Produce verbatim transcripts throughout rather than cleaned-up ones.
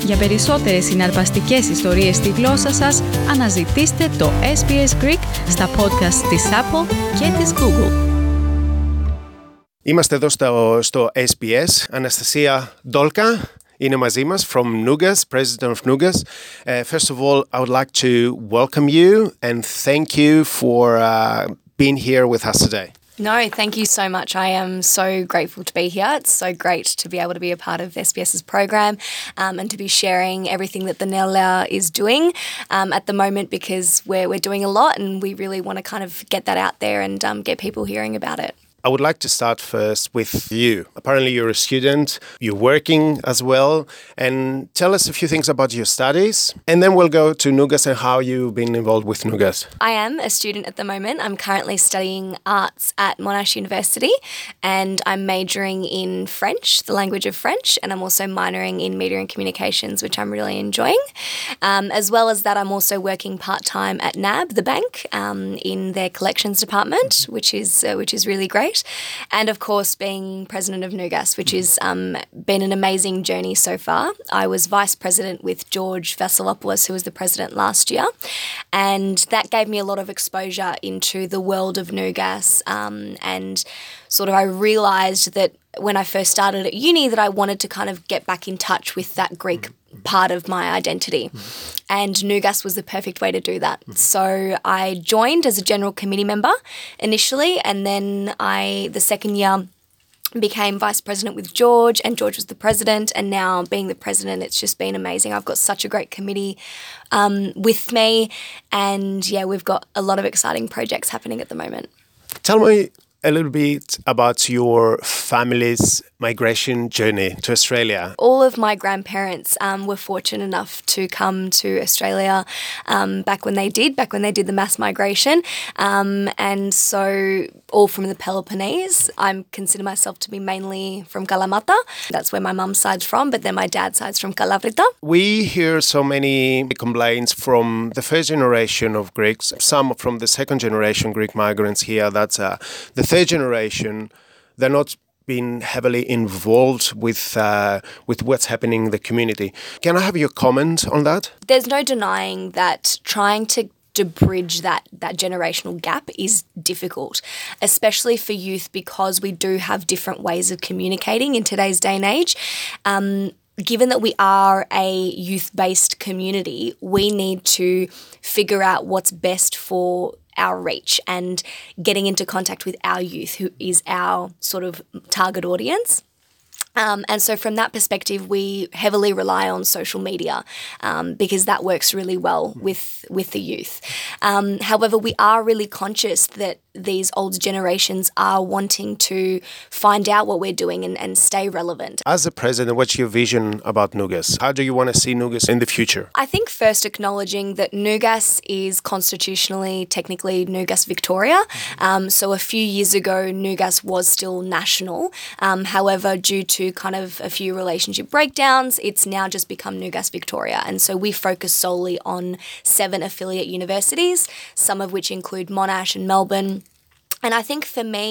Για περισσότερες συναρπαστικές ιστορίες στη γλώσσα σας, αναζητήστε το ες μπι ες Greek στα podcast της Apple και της Google. Είμαστε εδώ στο, στο ες μπι ες. Αναστασία Ντόλκα είναι μαζί μας from Nougas, President of Nougas. Uh, first of all, I would like to welcome you and thank you for uh, being here with us today. No, thank you so much. I am so grateful to be here. It's so great to be able to be a part of SBS's program um, and to be sharing everything that the Nella is doing um, at the moment, because we're, we're doing a lot and we really want to kind of get that out there and um, get people hearing about it. I would like to start first with you. Apparently you're a student, you're working as well, and tell us a few things about your studies, and then we'll go to Nougas and how you've been involved with Nougas. I am a student at the moment. I'm currently studying arts at Monash University, and I'm majoring in French, the language of French, and I'm also minoring in media and communications, which I'm really enjoying. Um, as well as that, I'm also working part-time at N A B, the bank, um, in their collections department, which is uh, which is really great. And of course, being president of Nougas, which has um, been an amazing journey so far. I was vice president with George Vasilopoulos, who was the president last year. And that gave me a lot of exposure into the world of Nougas. Um, and sort of I realised that when I first started at uni that I wanted to kind of get back in touch with that Greek part of my identity. And Nougas was the perfect way to do that. So I joined as a general committee member initially, and then I, the second year, became vice president with George, and George was the president, and now being the president, it's just been amazing. I've got such a great committee um, with me, and yeah, we've got a lot of exciting projects happening at the moment. Tell me a little bit about your family's migration journey to Australia. All of my grandparents um, were fortunate enough to come to Australia um, back when they did, back when they did the mass migration. Um, and so all from the Peloponnese. I consider myself to be mainly from Kalamata. That's where my mum's side's from, but then my dad's side's from Kalavrita. We hear so many complaints from the first generation of Greeks, some from the second generation Greek migrants here. That's uh, the third generation. They're not been heavily involved with uh, with what's happening in the community. Can I have your comment on that? There's no denying that trying to to bridge that that generational gap is difficult, especially for youth, because we do have different ways of communicating in today's day and age. Um, Given that we are a youth-based community, we need to figure out what's best for our reach and getting into contact with our youth, who is our sort of target audience. Um, and so from that perspective, we heavily rely on social media um, because that works really well with with the youth. Um, however, we are really conscious that these older generations are wanting to find out what we're doing and, and stay relevant. As a president, what's your vision about Nougas? How do you want to see Nougas in the future? I think first acknowledging that Nougas is constitutionally, technically, Nougas Victoria. Um, so a few years ago, Nougas was still national. Um, however, due to kind of a few relationship breakdowns, it's now just become Nougas Victoria. And so we focus solely on seven affiliate universities, some of which include Monash and Melbourne. And I think for me,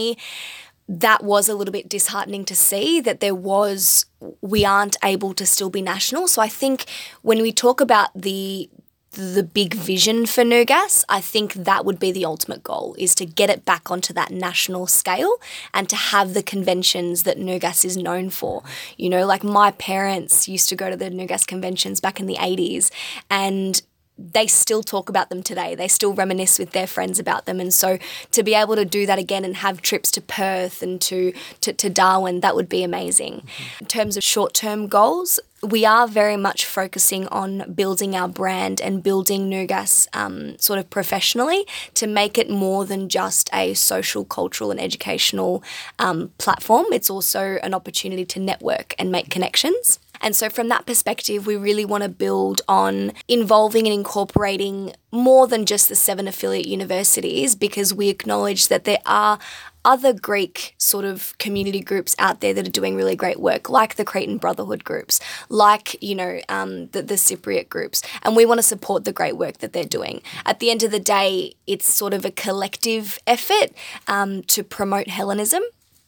that was a little bit disheartening to see that there was, we aren't able to still be national. So I think when we talk about the the big vision for Nougas, I think that would be the ultimate goal, is to get it back onto that national scale and to have the conventions that Nougas is known for. You know, like my parents used to go to the Nougas conventions back in the eighties, and they still talk about them today. They still reminisce with their friends about them. And so to be able to do that again and have trips to Perth and to, to, to Darwin, that would be amazing. Mm-hmm. In terms of short-term goals, we are very much focusing on building our brand and building Nougas um, sort of professionally to make it more than just a social, cultural and educational um, platform. It's also an opportunity to network and make connections. And so from that perspective, we really want to build on involving and incorporating more than just the seven affiliate universities, because we acknowledge that there are other Greek sort of community groups out there that are doing really great work, like the Cretan Brotherhood groups, like, you know, um, the, the Cypriot groups. And we want to support the great work that they're doing. At the end of the day, it's sort of a collective effort um, to promote Hellenism.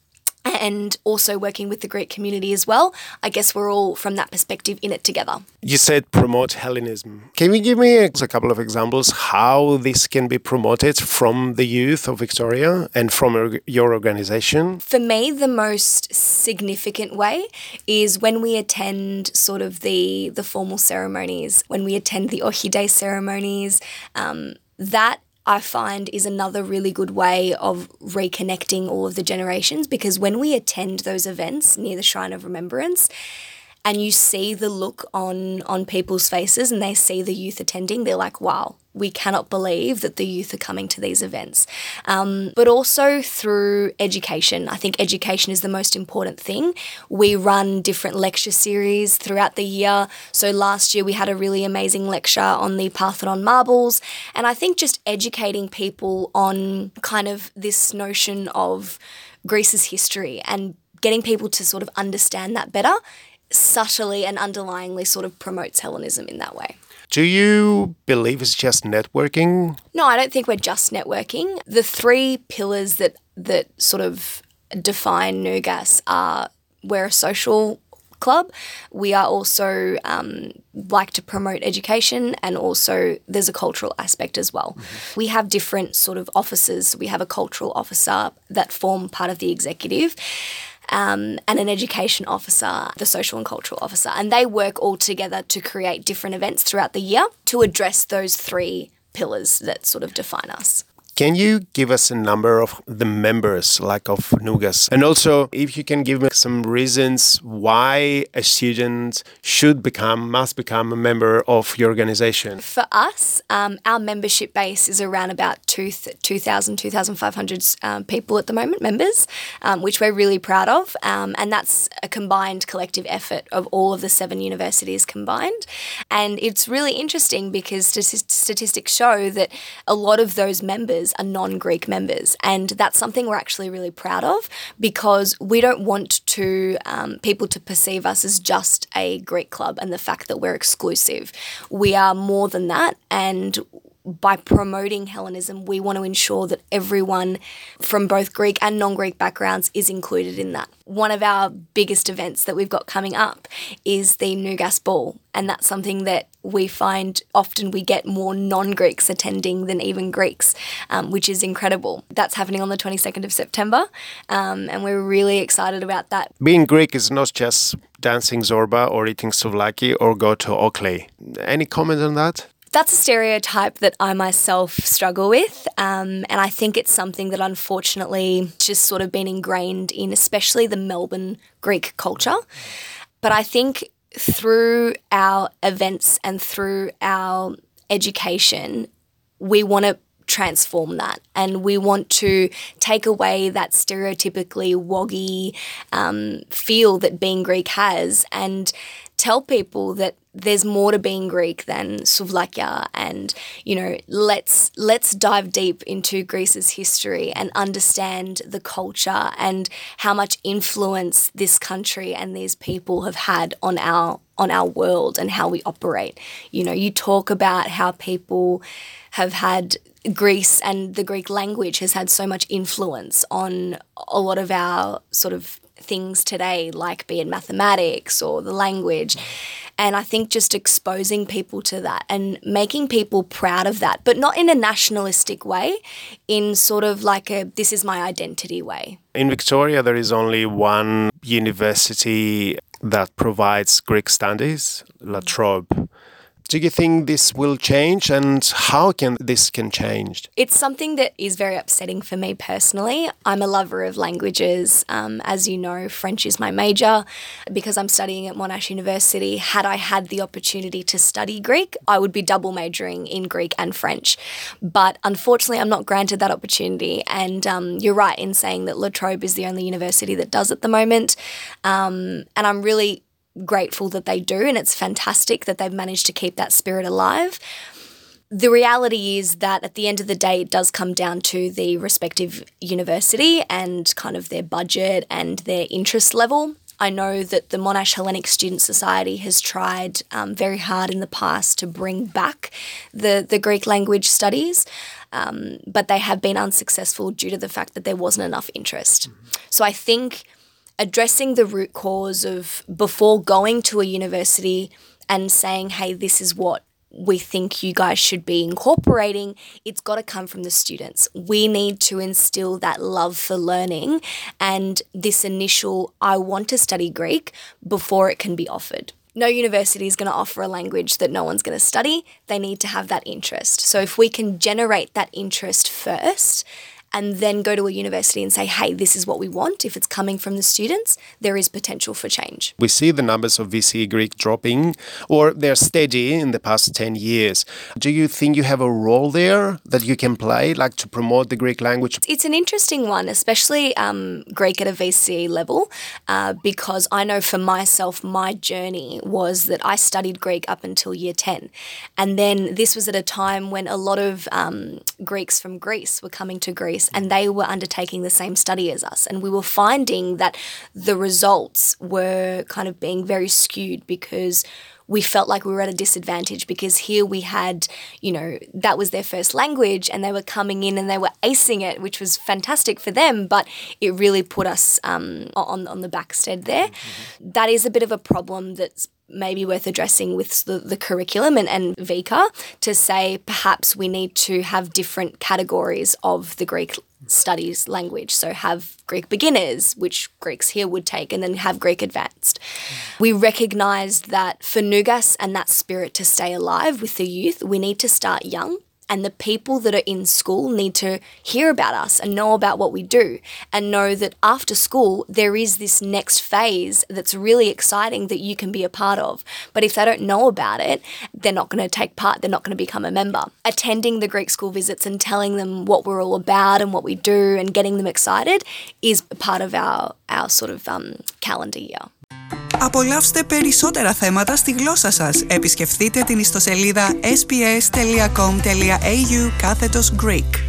and also working with the Greek community as well. I guess we're all, from that perspective, in it together. You said promote Hellenism. Can you give me a, a couple of examples how this can be promoted from the youth of Victoria and from your organization? For me, the most significant way is when we attend sort of the, the formal ceremonies, when we attend the Orchidea ceremonies, um, that I find is another really good way of reconnecting all of the generations, because when we attend those events near the Shrine of Remembrance and you see the look on, on people's faces and they see the youth attending, they're like, wow, we cannot believe that the youth are coming to these events. Um, but also through education. I think education is the most important thing. We run different lecture series throughout the year. So last year we had a really amazing lecture on the Parthenon marbles. And I think just educating people on kind of this notion of Greece's history and getting people to sort of understand that better subtly and underlyingly sort of promotes Hellenism in that way. Do you believe it's just networking? No, I don't think we're just networking. The three pillars that that sort of define Nugas are we're a social club. We are also um, like to promote education, and also there's a cultural aspect as well. Mm-hmm. We have different sort of officers. We have a cultural officer that form part of the executive. Um, and an education officer, the social and cultural officer. And they work all together to create different events throughout the year to address those three pillars that sort of define us. Can you give us a number of the members, like of Nugas? And also, if you can give me some reasons why a student should become, must become a member of your organization. For us, um, our membership base is around about two thousand, two thousand five hundred um, people at the moment, members, um, which we're really proud of. Um, and that's a combined collective effort of all of the seven universities combined. And it's really interesting because st- statistics show that a lot of those members are non-Greek members, and that's something we're actually really proud of, because we don't want to um, people to perceive us as just a Greek club and the fact that we're exclusive. We are more than that, and by promoting Hellenism, we want to ensure that everyone from both Greek and non-Greek backgrounds is included in that. One of our biggest events that we've got coming up is the Nugas Ball, and that's something that we find often we get more non-Greeks attending than even Greeks, um, which is incredible. That's happening on the twenty-second of September, um, and we're really excited about that. Being Greek is not just dancing Zorba or eating souvlaki or go to Oakley. Any comment on that? That's a stereotype that I myself struggle with, um, and I think it's something that unfortunately just sort of been ingrained in, especially the Melbourne Greek culture. But I think through our events and through our education, we want to transform that, and we want to take away that stereotypically woggy um, feel that being Greek has, and tell people that there's more to being Greek than souvlakia, and, you know, let's let's dive deep into Greece's history and understand the culture and how much influence this country and these people have had on our on our world and how we operate. You know, you talk about how people have had Greece and the Greek language has had so much influence on a lot of our sort of things today, like be it mathematics or the language. And I think just exposing people to that and making people proud of that, but not in a nationalistic way, in sort of like a this is my identity way. In Victoria, there is only one university that provides Greek studies, La Trobe. Do you think this will change, and how can this can change? It's something that is very upsetting for me personally. I'm a lover of languages. Um, as you know, French is my major because I'm studying at Monash University. Had I had the opportunity to study Greek, I would be double majoring in Greek and French. But unfortunately, I'm not granted that opportunity. And um, you're right in saying that La Trobe is the only university that does at the moment. Um, and I'm really grateful that they do, and it's fantastic that they've managed to keep that spirit alive. The reality is that at the end of the day, it does come down to the respective university and kind of their budget and their interest level. I know that the Monash Hellenic Student Society has tried um, very hard in the past to bring back the, the Greek language studies, um, but they have been unsuccessful due to the fact that there wasn't enough interest. Mm-hmm. So I think addressing the root cause of before going to a university and saying, hey, this is what we think you guys should be incorporating, it's got to come from the students. We need to instill that love for learning and this initial, I want to study Greek before it can be offered. No university is going to offer a language that no one's going to study. They need to have that interest. So if we can generate that interest first and then go to a university and say, hey, this is what we want, if it's coming from the students, there is potential for change. We see the numbers of V C E Greek dropping, or they're steady in the past ten years. Do you think you have a role there that you can play, like to promote the Greek language? It's an interesting one, especially um, Greek at a V C E level, uh, because I know for myself, my journey was that I studied Greek up until year ten. And then this was at a time when a lot of um, Greeks from Greece were coming to Greece and they were undertaking the same study as us. And we were finding that the results were kind of being very skewed because we felt like we were at a disadvantage because here we had, you know, that was their first language and they were coming in and they were acing it, which was fantastic for them, but it really put us um, on, on the backstead there. Mm-hmm. That is a bit of a problem that's maybe worth addressing with the, the curriculum and, and V C A to say perhaps we need to have different categories of the Greek studies language. So have Greek beginners, which Greeks here would take, and then have Greek advanced. Mm. We recognised that for Nougas and that spirit to stay alive with the youth, we need to start young. And the people that are in school need to hear about us and know about what we do and know that after school, there is this next phase that's really exciting that you can be a part of. But if they don't know about it, they're not going to take part. They're not going to become a member. Attending the Greek school visits and telling them what we're all about and what we do and getting them excited is part of our, our sort of um, calendar year. Απολαύστε περισσότερα θέματα στη γλώσσα σας. Επισκεφτείτε την ιστοσελίδα ες μπι ες τελεία κομ τελεία έι γιου κάθετος Greek.